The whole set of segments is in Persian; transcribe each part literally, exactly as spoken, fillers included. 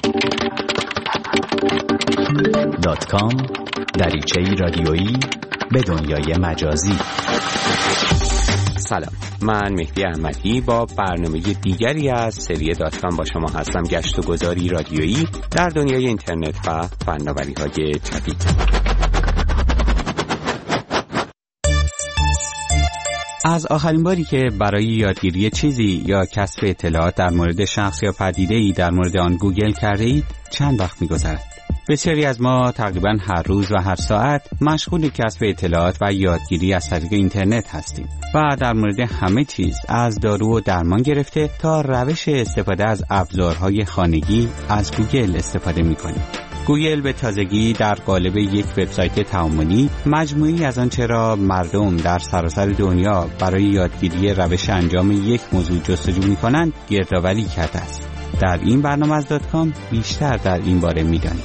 دات کام، دریچه‌ای رادیویی به دنیای مجازی. سلام، من مهدی احمدی با برنامه دیگری از سری دات کام با شما هستم. گشت و گذاری رادیویی در دنیای اینترنت و فناوری‌های جدید. از آخرین باری که برای یادگیری چیزی یا کسب اطلاعات در مورد شخص یا پدیده‌ای در مورد آن گوگل کرده اید چند وقت می‌گذرد؟ بسیاری از ما تقریباً هر روز و هر ساعت مشغول کسب اطلاعات و یادگیری از طریق اینترنت هستیم و در مورد همه چیز از دارو و درمان گرفته تا روش استفاده از ابزارهای خانگی از گوگل استفاده می‌کنیم. گوگل به تازگی در قالب یک وبسایت تعاملی مجموعی از آنچه را مردم در سراسر دنیا برای یادگیری روش انجام یک موضوع جستجو می‌کنند گردآوری کرده است. در این برنامه از دات کام بیشتر در این باره می‌دانیم.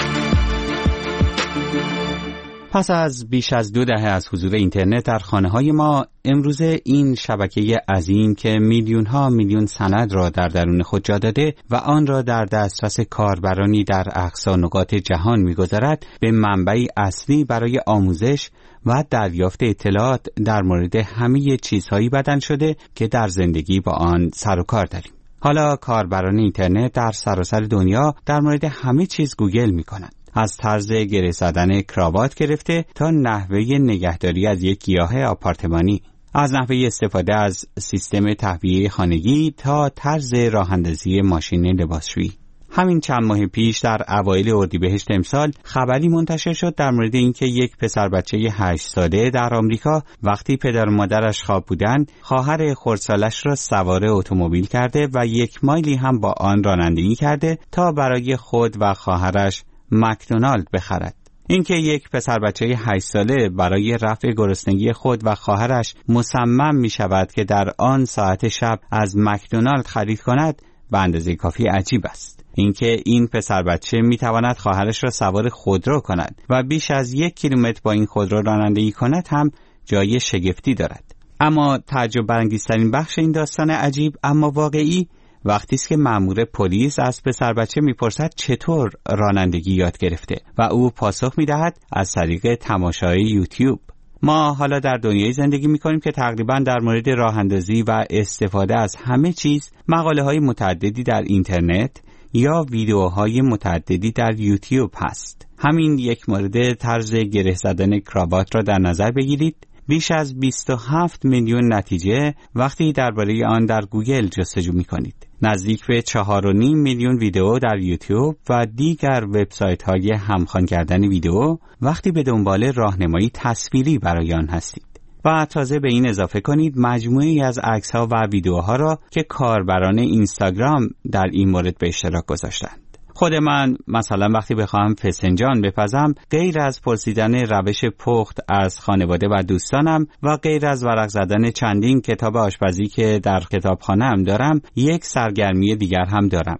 پس از بیش از دو دهه از حضور اینترنت در خانه‌های ما، امروزه این شبکه عظیم که میلیون‌ها میلیون سند را در درون خود جا داده و آن را در دسترس کاربرانی در اقصا نقاط جهان می‌گذارد، به منبعی اصلی برای آموزش و دریافت اطلاعات در مورد همه چیزهایی بدل شده که در زندگی با آن سر و کار داریم. حالا کاربران اینترنت در سراسر دنیا در مورد همه چیز گوگل می‌کنند. از طرز گره زدن کراوات گرفته تا نحوه نگهداری از یک گیاه آپارتمانی، از نحوه استفاده از سیستم تهویه خانگی تا طرز راه‌اندازی ماشین لباسشویی. همین چند ماه پیش در اوایل اردیبهشت امسال خبری منتشر شد در مورد اینکه یک پسر بچه هشت ساله در آمریکا وقتی پدر و مادرش خواب بودند، خواهر خردسالش را سوار اتومبیل کرده و یک مایلی هم با آن رانندگی کرده تا برای خود و خواهرش مکدونالد بخرد. اینکه یک پسر بچه هشت ساله برای رفع گرسنگی خود و خواهرش مصمم می شود که در آن ساعت شب از مکدونالد خرید کند به اندازه کافی عجیب است. اینکه این پسر بچه می تواند خواهرش را سوار خودرو کند و بیش از یک کیلومتر با این خودرو رانندگی کند هم جای شگفتی دارد. اما تعجب برانگیزترین بخش این داستان عجیب اما واقعی وقتی است که مأمور پلیس از پسر بچه میپرسد چطور رانندگی یاد گرفته و او پاسخ میدهد از طریق تماشای یوتیوب. ما حالا در دنیای زندگی میکنیم که تقریبا در مورد راه اندازی و استفاده از همه چیز مقاله های متعددی در اینترنت یا ویدیوهای متعددی در یوتیوب هست. همین یک مورد طرز گره زدن کراوات را در نظر بگیرید. بیش از بیست و هفت میلیون نتیجه وقتی درباره آن در گوگل جستجو می‌کنید. نزدیک به چهار و نیم میلیون ویدیو در یوتیوب و دیگر وبسایت‌های همخوان کردن ویدیو وقتی به دنبال راهنمایی تصویری برای آن هستید. و تازه به این اضافه کنید مجموعه‌ای از عکس‌ها و ویدیوها را که کاربران اینستاگرام در این مورد به اشتراک گذاشتند. خود من مثلا وقتی بخواهم فسنجان بپزم، غیر از پرسیدن روش پخت از خانواده و دوستانم و غیر از ورق زدن چندین کتاب آشپزی که در کتابخانه‌ام دارم، یک سرگرمی دیگر هم دارم: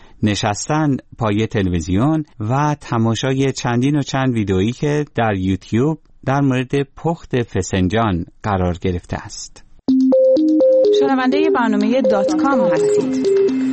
نشستن پای تلویزیون و تماشای چندین و چند ویدئویی که در یوتیوب در مورد پخت فسنجان قرار گرفته است. شنونده برنامه دات کام هستید.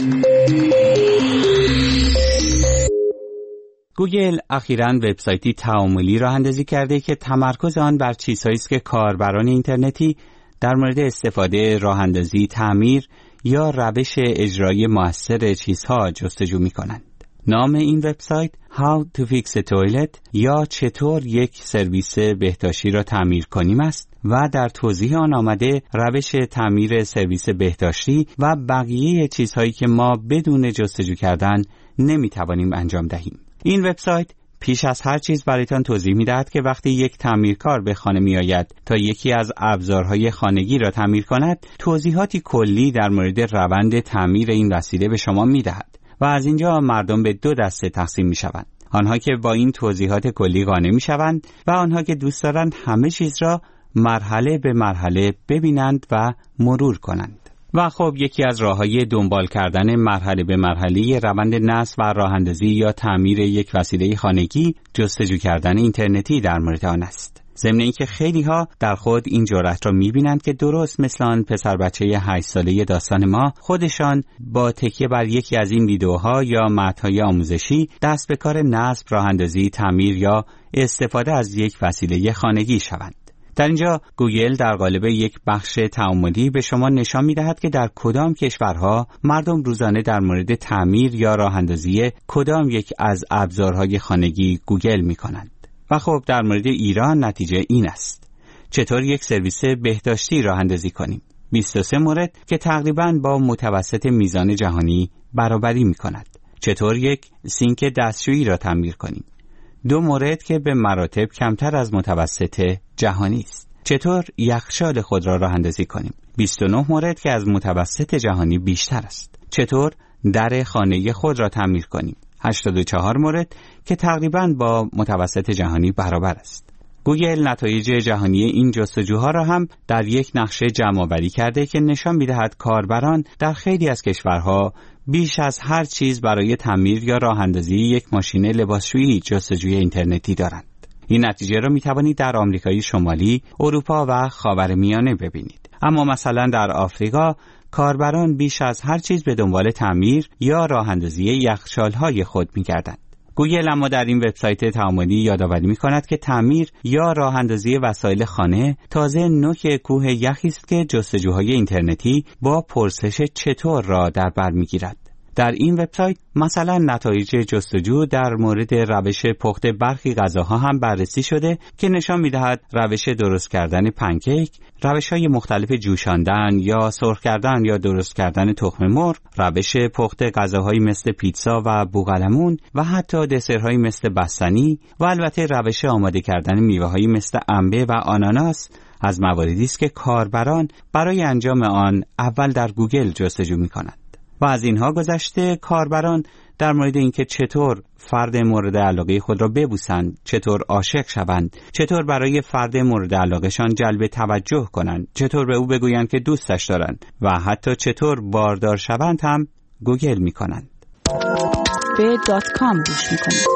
گوگل اخیراً وبسایتی تعاملی راه اندازی کرده که تمرکز آن بر چیزهایی است که کاربران اینترنتی در مورد استفاده، راه اندازی، تعمیر یا روش اجرایی مؤثر چیزها جستجو می‌کنند. نام این وبسایت How to Fix a Toilet یا چطور یک سرویس بهداشتی را تعمیر کنیم است و در توضیح آن آمده روش تعمیر سرویس بهداشتی و بقیه چیزهایی که ما بدون جستجو کردن نمی‌توانیم انجام دهیم. این وبسایت پیش از هر چیز برایتان توضیح می‌دهد که وقتی یک تعمیرکار به خانه می‌آید تا یکی از ابزارهای خانگی را تعمیر کند، توضیحاتی کلی در مورد روند تعمیر این وسیله به شما می‌دهد و از اینجا مردم به دو دسته تقسیم می‌شوند: آنها که با این توضیحات کلی قانع می‌شوند و آنها که دوست دارند همه چیز را مرحله به مرحله ببینند و مرور کنند. و خب یکی از راه‌های دنبال کردن مرحله به مرحله روند نصب و راه‌اندازی یا تعمیر یک وسیله خانگی جستجو کردن اینترنتی در مورد آن است. ضمن اینکه خیلی ها در خود این جرأت را می‌بینند که درست مثل آن پسر بچه هشت ساله داستان ما، خودشان با تکیه بر یکی از این ویدیوها یا متن‌های آموزشی دست به کار نصب، راه‌اندازی، تعمیر یا استفاده از یک وسیله خانگی شوند. در اینجا گوگل در قالب یک بخش تعاملی به شما نشان می‌دهد که در کدام کشورها مردم روزانه در مورد تعمیر یا راه‌اندازی کدام یک از ابزارهای خانگی گوگل می‌کنند. و خب در مورد ایران نتیجه این است. چطور یک سرویس بهداشتی راه اندازی کنیم؟ بیست و سه مورد که تقریباً با متوسط میزان جهانی برابری می کند. چطور یک سینک دستشویی را تعمیر کنیم؟ دو مورد که به مراتب کمتر از متوسط جهانی است. چطور یخچال خود را راه اندازی کنیم؟ بیست و نه مورد که از متوسط جهانی بیشتر است. چطور در خانه خود را تعمیر کنیم؟ هشتاد و چهار مورد که تقریباً با متوسط جهانی برابر است. گوگل نتایج جهانی این جستجوها را هم در یک نقشه جمع‌آوری کرده که نشان می‌دهد کاربران در خیلی از کشورها بیش از هر چیز برای تعمیر یا راه‌اندازی یک ماشین لباسشویی جستجوی اینترنتی دارند. این نتیجه را می‌توانید در آمریکای شمالی، اروپا و خاورمیانه ببینید. اما مثلا در آفریقا کاربران بیش از هر چیز به دنبال تعمیر یا راه‌اندازی یخچال‌های خود می‌گردند. گوگل اما در این وبسایت تعاملی یادآوری می‌کند که تعمیر یا راه‌اندازی وسایل خانه تازه نوک کوه یخی است که جستجوهای اینترنتی با پرسش چطور را در بر می‌گیرد. در این وبسایت مثلا نتایج جستجو در مورد روش پخت برخی غذاها هم بررسی شده که نشان می‌دهد روش درست کردن پنکیک، روش‌های مختلف جوشاندن یا سرخ کردن یا درست کردن تخم مرغ، روش پخت غذاهایی مثل پیتزا و بوقلمون و حتی دسرهایی مثل بستنی و البته روش آماده کردن میوه‌هایی مثل انبه و آناناس از مواردی است که کاربران برای انجام آن اول در گوگل جستجو می‌کنند. و از اینها گذشته کاربران در مورد اینکه چطور فرد مورد علاقه خود را ببوسند، چطور عاشق شوند، چطور برای فرد مورد علاقهشان جلب توجه کنند، چطور به او بگویند که دوستش دارند و حتی چطور باردار شوند هم گوگل می کنند. به دات کام گوش می کنید.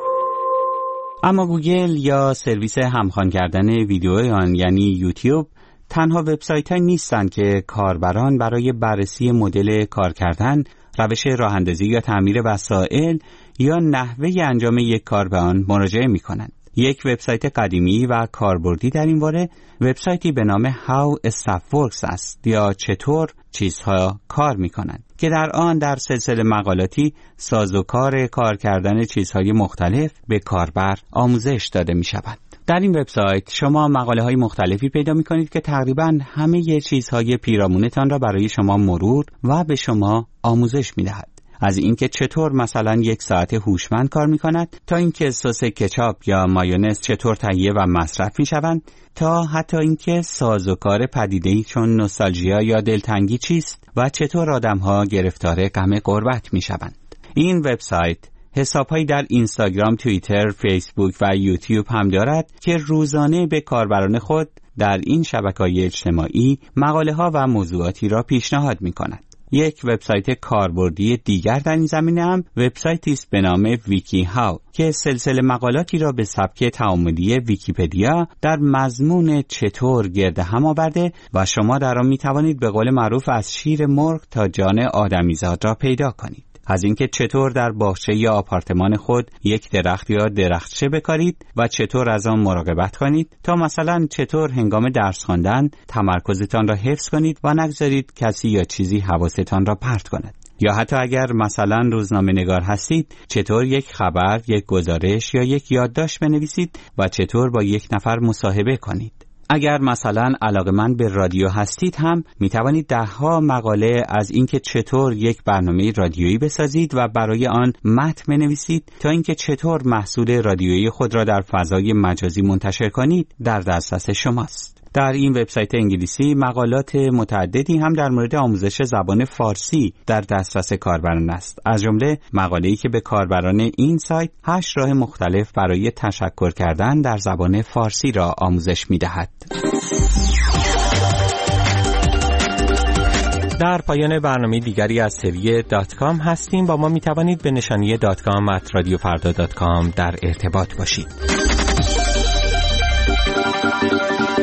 اما گوگل یا سرویس همخوان کردن ویدیوی آن یعنی یوتیوب تنها وبسایت‌هایی نیستند که کاربران برای بررسی مدل کار کردن، روش راه‌اندازی یا تعمیر وسایل یا نحوه انجام یک کار به آن مراجعه می‌کنند. یک وبسایت قدیمی و کاربردی در این باره وبسایتی به نام How Stuff Works است یا چطور چیزها کار می‌کنند که در آن در سلسله مقالاتی سازوکار کار کردن چیزهای مختلف به کاربر آموزش داده می‌شود. در این وبسایت شما مقاله‌های مختلفی پیدا می‌کنید که تقریباً همه چیزهای پیرامونتان را برای شما مرور و به شما آموزش می‌دهد. از اینکه چطور مثلا یک ساعت هوشمند کار می‌کند تا اینکه سس کچاپ یا مایونز چطور تهیه و مصرف می‌شوند تا حتی اینکه سازوکار پدیده‌ای چون نوستالژیا یا دلتنگی چیست و چطور آدم‌ها گرفتار غم غربت می‌شوند. این وبسایت حساب‌هایی در اینستاگرام، توییتر، فیسبوک و یوتیوب هم دارد که روزانه به کاربران خود در این شبکه‌های اجتماعی مقاله‌ها و موضوعاتی را پیشنهاد می‌کند. یک وبسایت کاربردی دیگر در این زمینه هم وبسایتی است به نام ویکی هاو که سلسله مقالاتی را به سبک تعاملی ویکی‌پدیا در مضمون چطور گرد هم آورده و شما در آن می‌توانید به قول معروف از شیر مرغ تا جان آدمیزاد را پیدا کنید. از اینکه چطور در باغچه یا آپارتمان خود یک درخت یا درختچه بکارید و چطور از آن مراقبت کنید تا مثلا چطور هنگام درس خواندن تمرکزتان را حفظ کنید و نگذارید کسی یا چیزی حواستان را پرت کند. یا حتی اگر مثلا روزنامه نگار هستید چطور یک خبر، یک گزارش یا یک یادداشت بنویسید و چطور با یک نفر مصاحبه کنید. اگر مثلا علاقه‌مند به رادیو هستید هم می توانید ده ها مقاله از اینکه چطور یک برنامه رادیویی بسازید و برای آن متن بنویسید تا اینکه چطور محصول رادیویی خود را در فضای مجازی منتشر کنید در دسترس شماست. در این وبسایت انگلیسی مقالات متعددی هم در مورد آموزش زبان فارسی در دسترس کاربران است. از جمله مقاله‌ای که به کاربران این سایت هشت راه مختلف برای تشکر کردن در زبان فارسی را آموزش می‌دهد. در پایان برنامه دیگری از سری دات کام هستیم. با ما می‌توانید به نشانی دات کام ات رادیو فردا دات کام در ارتباط باشید. میکنید.